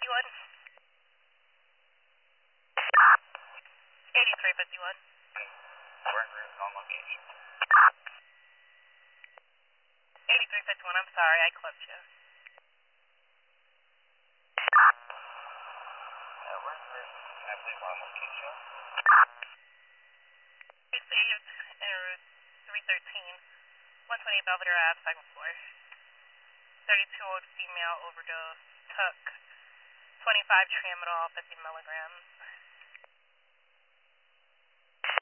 8351. 8351. Workers on location. 8351, I'm sorry, I clipped you. Workers, can I please on location? Received en route 313, 128 Belvedere Ave, second floor. 32-year-old female overdose, took 25 tramadol, 50 milligrams.